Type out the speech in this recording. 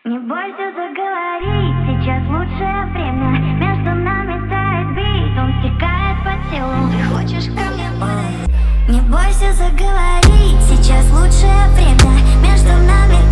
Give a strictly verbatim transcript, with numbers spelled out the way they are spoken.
Не бойся заговорить, сейчас лучшее время. Между нами тает бит, он стекает по телу. Ты хочешь ко мне подойти? Не бойся заговорить, сейчас лучшее время. Между нами